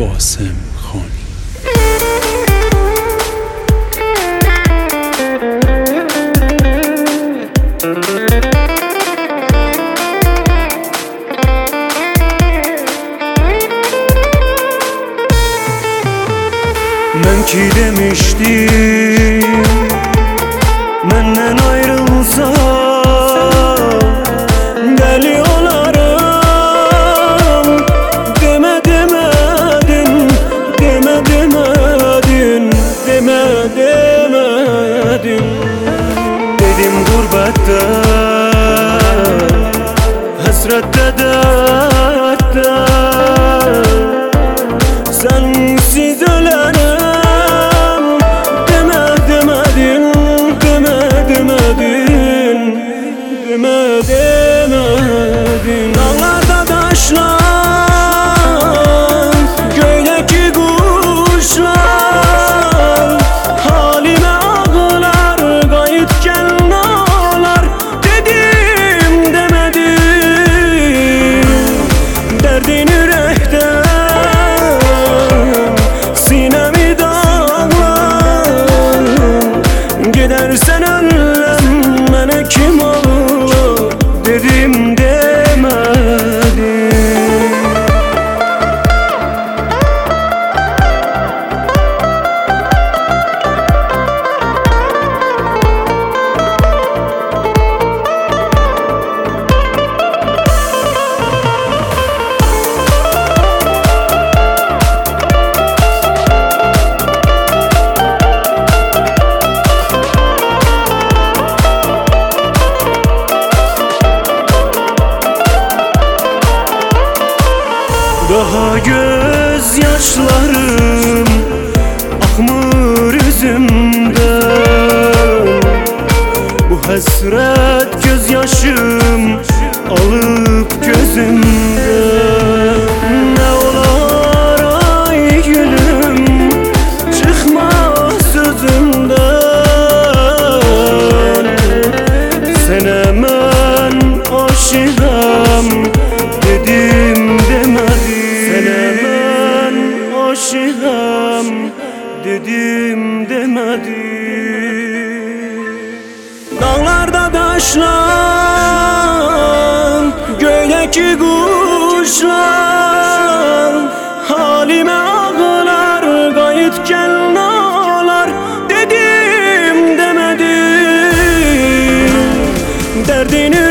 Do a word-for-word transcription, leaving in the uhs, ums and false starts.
قاسم خانی. Ben ki demiştim menden ayrılsa deli olarım. Deme demedin, deme demedin, deme demedin. Dedim gurbette, hasrette, dertte, sensiz ölerim. Demedin dağlarda taşlar, göydeki kuşlar halime ağlar, kayıtken ağlar. Dedim demedim, derdin yürekten sinemi dağlar. Gidersen önlem bana kim olur dedim demedim. Daha gözyaşlarım akmır yüzümden. Bu hasret gözyaşım alıp gözümden. Ne olar ay gülüm çıkma sözümden. Sen hemen aşığım dedim demedim. Sen hemen aşığım dedim demedim. Dağlarda taşlar, göydeki kuşlar halime ağlar, kayıtken ağlar. Dedim demedim, derdini